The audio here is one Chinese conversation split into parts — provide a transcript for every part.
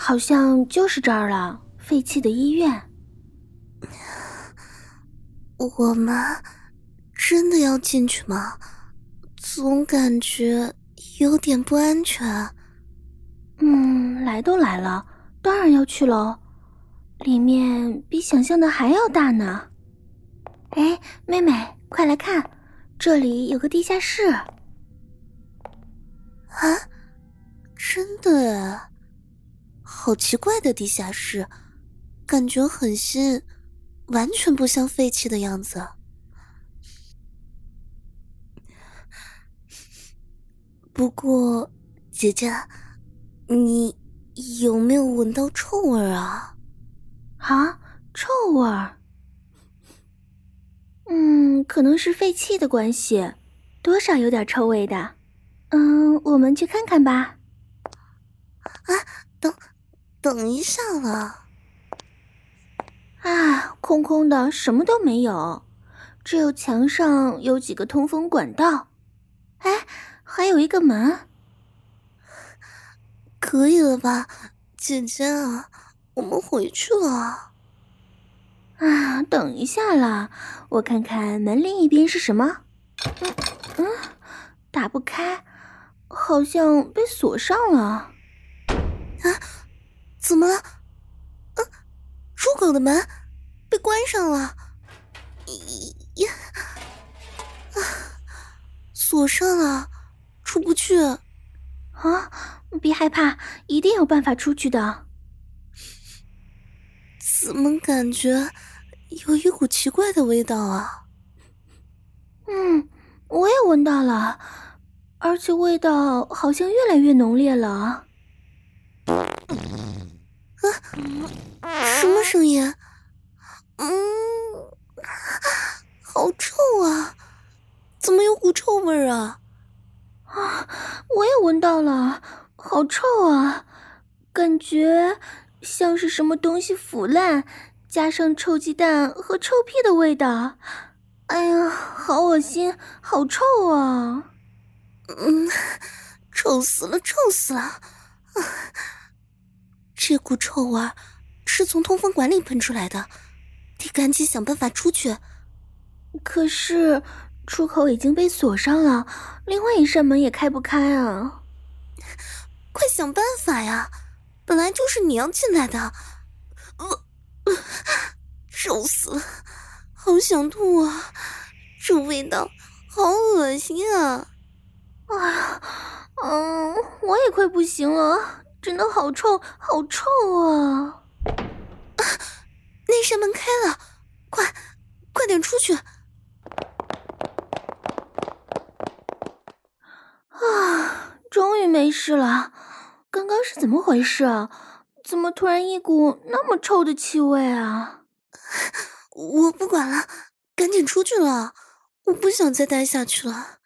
好像就是这儿了，废弃的医院。 我们真的要进去吗？总感觉有点不安全。 来都来了，当然要去喽。里面比想象的还要大呢。哎，妹妹，快来看，这里有个地下室。 啊，真的耶，好奇怪的地下室，感觉很新，完全不像废弃的样子。不过，姐姐，你有没有闻到臭味啊？ 啊，臭味儿。可能是废弃的关系，多少有点臭味的。我们去看看吧。 啊，等一下了。 啊，空空的，什么都没有，只有墙上有几个通风管道。哎，还有一个门。 可以了吧，姐姐啊，我们回去了。 啊，等一下啦，我看看门另一边是什么。嗯，打不开，好像被锁上了。啊， 怎么了？出口的门被关上了。呀，锁上了，出不去。 啊，别害怕，一定有办法出去的。 怎么感觉有一股奇怪的味道啊？ 我也闻到了，而且味道好像越来越浓烈了。 什么声音？好臭啊！怎么有股臭味啊？ 啊，我也闻到了，好臭啊，感觉像是什么东西腐烂，加上臭鸡蛋和臭屁的味道。哎呀，好恶心，好臭啊！ 臭死了，臭死了！这股臭味是从通风管里喷出来的，得赶紧想办法出去。 可是出口已经被锁上了，另外一扇门也开不开啊！ 快想办法呀！本来就是你要进来的。臭死了，好想吐啊！这味道好恶心啊！ 哎呀，我也快不行了，真的好臭，好臭啊！ 那扇门开了，快点出去！ 啊，终于没事了。刚刚是怎么回事啊？怎么突然一股那么臭的气味啊？ 我不管了，赶紧出去了，我不想再待下去了。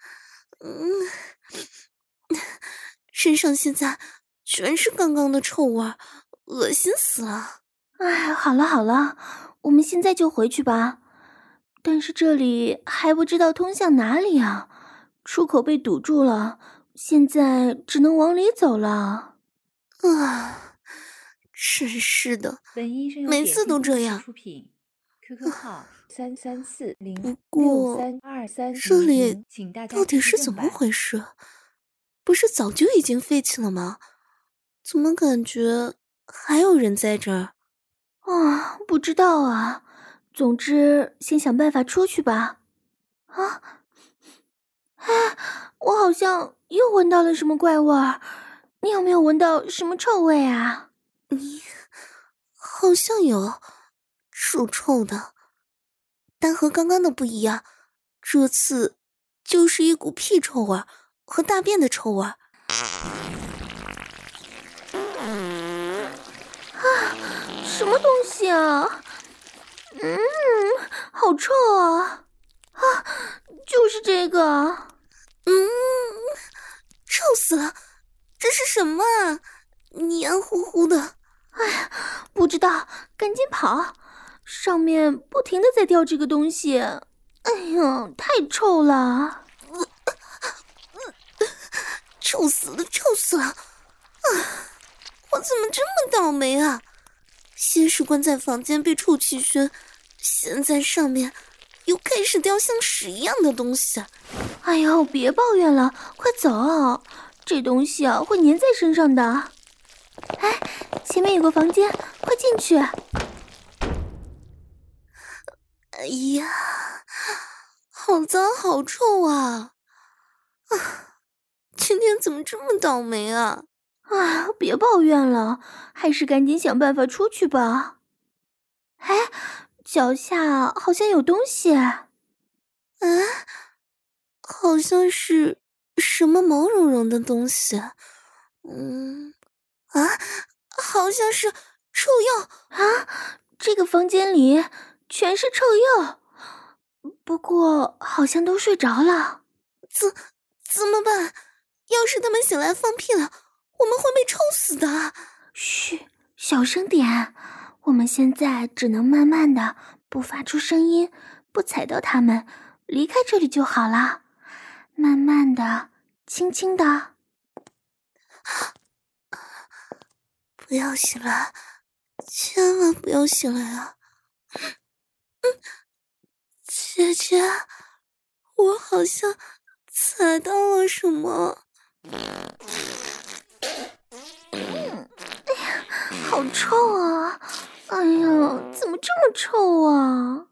身上现在全是刚刚的臭味，恶心死了。 哎，好了好了，我们现在就回去吧。但是这里还不知道通向哪里啊，出口被堵住了，现在只能往里走了。 啊，真是的，每次都这样。 出品 QQ 号334063230， 不过这里请大家到底是怎么回事？不是早就已经废弃了吗？怎么感觉还有人在这儿？ 啊，不知道啊。总之，先想办法出去吧。啊，哎，我好像又闻到了什么怪味儿。你有没有闻到什么臭味啊？ 好像有，臭臭的，但和刚刚的不一样，这次就是一股屁臭味和大便的臭味。 什么东西啊？好臭啊！啊，就是这个。 臭死了！这是什么啊？黏糊糊的。 不知道，赶紧跑！上面不停的在掉这个东西。哎呀，太臭了！ 臭死了，臭死了！ 我怎么这么倒霉啊？先是关在房间被臭气熏，现在上面又开始掉像屎一样的东西。 哎呦，别抱怨了，快走，这东西啊会粘在身上的。哎，前面有个房间，快进去。 哎呀，好脏好臭啊！今天怎么这么倒霉啊？ 啊，别抱怨了，还是赶紧想办法出去吧。哎，脚下好像有东西。 好像是什么毛茸茸的东西。好像是臭药啊！这个房间里全是臭鼬，不过好像都睡着了。 怎么办？要是他们醒来放屁了，我们会被臭死的。 嘘，小声点。我们现在只能慢慢的，不发出声音，不踩到他们，离开这里就好了。慢慢的，轻轻的。 不要醒来，千万不要醒来啊！姐姐，我好像踩到了什么。 好臭啊！哎呀，怎么这么臭啊？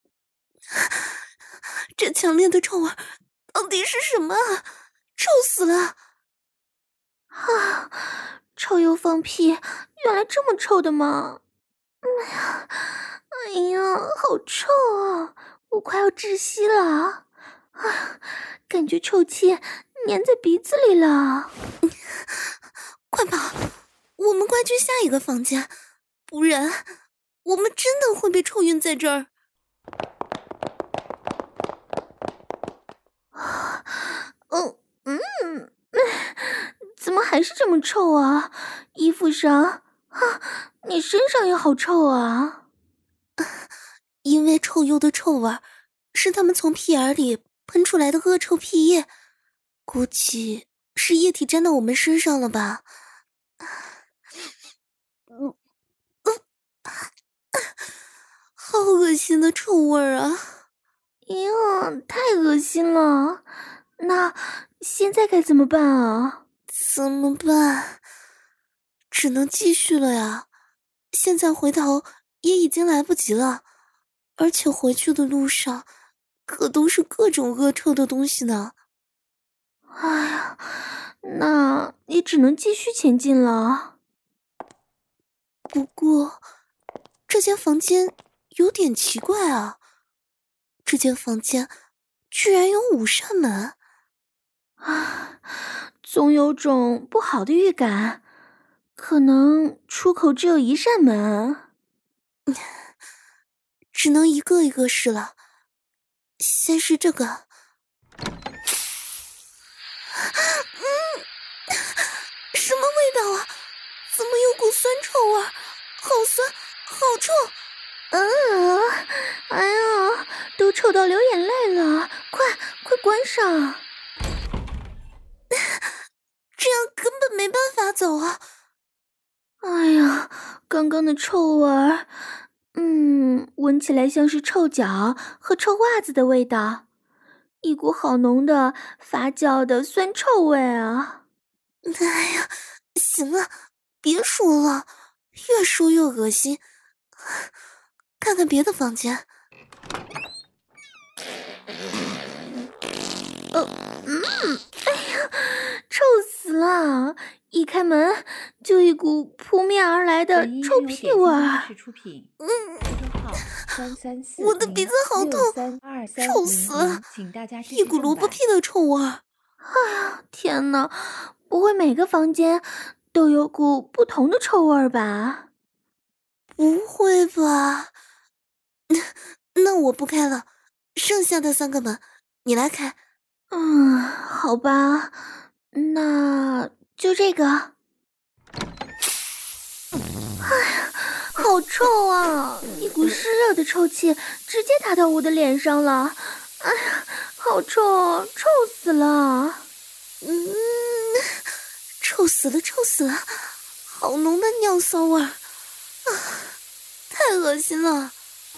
这强烈的臭味到底是什么啊？臭死了！ 啊，臭鼬放屁，原来这么臭的吗？哎呀，好臭啊！我快要窒息了啊！感觉臭气粘在鼻子里了。 快跑！我们快去下一个房间，不然我们真的会被臭晕在这儿。 怎么还是这么臭啊？衣服上啊，你身上也好臭啊！ 因为臭鼬的臭味是他们从屁眼里喷出来的恶臭屁液，估计是液体沾到我们身上了吧。好恶心的臭味啊！ 呀，太恶心了！那现在该怎么办啊？ 怎么办？只能继续了呀。现在回头也已经来不及了，而且回去的路上可都是各种恶臭的东西呢。 哎呀，那也只能继续前进了。 不过，这间房间有点奇怪啊。这间房间居然有5扇门。 啊，总有种不好的预感，可能出口只有1扇门。 只能一个一个试了。先是这个。什么味道啊？怎么有股酸臭味？好酸，好臭！ 哎呀，都臭到流眼泪了！快关上！ 这样根本没办法走啊！ 哎呀，刚刚的臭味儿，闻起来像是臭脚和臭袜子的味道，一股好浓的发酵的酸臭味啊！ 哎呀，行了，别说了，越说越恶心。看看别的房间。 哎呀，臭死了！一开门就一股扑面而来的臭屁味儿。 我的鼻子好痛，臭死了！一股萝卜屁的臭味儿。 哎呀，天哪！不会每个房间都有股不同的臭味儿吧？ 不会吧？那我不开了，剩下的3个门你来开。 好吧，那就这个。哎呀，好臭啊！一股湿热的臭气直接打到我的脸上了。哎呀，好臭，臭死了！ 臭死了，臭死了！ 好浓的尿骚味儿啊！太恶心了！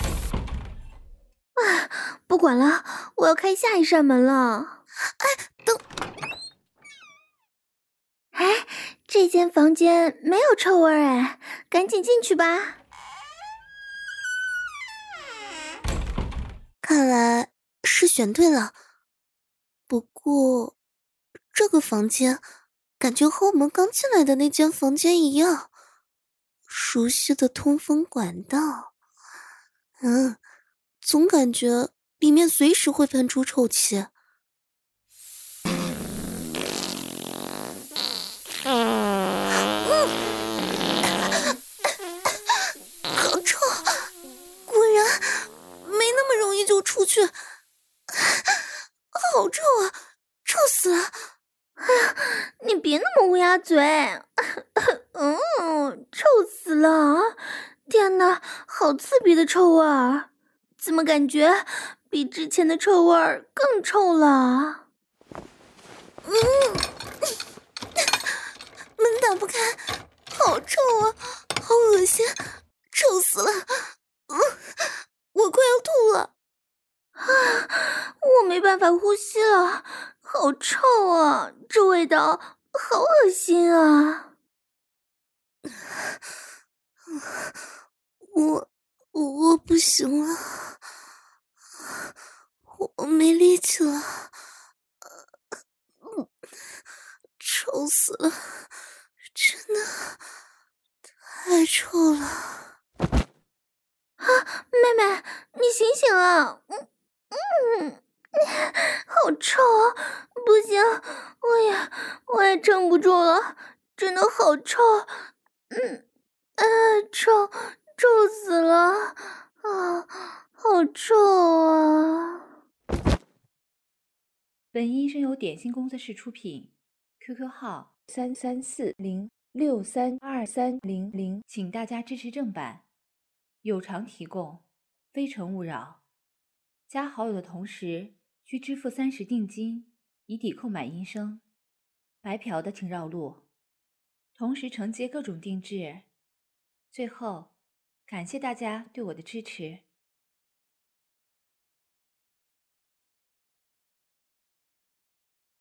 不管了，我要开下一扇门了。 等， 哎，这间房间没有臭味哎，赶紧进去吧。 看来是选对了。不过，这个房间感觉和我们刚进来的那间房间一样，熟悉的通风管道。总感觉里面随时会喷出臭气。好臭！果然没那么容易就出去。好臭啊！臭死了！ 你别那么乌鸦嘴。臭死了！天哪，好刺鼻的臭味儿，怎么感觉比之前的臭味儿更臭了？ 门打不开，好臭啊，好恶心，臭死了！我快要吐了。 我没办法呼吸了，好臭啊！这味道好恶心啊！ 我不行了，我没力气了，臭死了，真的太臭了。 妹妹，你醒醒啊！好臭啊！不行，我也撑不住了，真的好臭，臭死了啊！好臭啊！ 本音声由点心工作室出品 ，QQ 号330632300，请大家支持正版，有偿提供，非诚勿扰。加好友的同时需支付30定金，以抵扣买音声。白嫖的请绕路，同时承接各种定制。最后，感谢大家对我的支持。